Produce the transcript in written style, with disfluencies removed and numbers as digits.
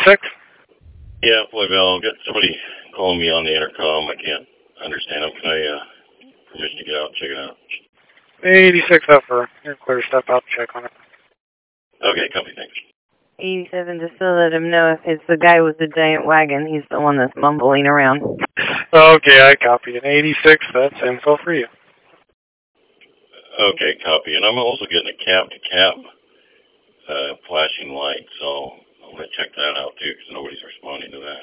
86? Yeah, boy, Val, I've got somebody calling me on the intercom. I can't understand them. Can I, permission to get out and check it out? 86 up for you're clear to step out and check on it. Okay, copy, thanks. 87, just to let him know if it's the guy with the giant wagon. He's the one that's mumbling around. Okay, I copy. An 86, that's info for you. Okay, copy. And I'm also getting a cab-to-cab flashing light, so I'm going to check that out, too, because nobody's responding to that.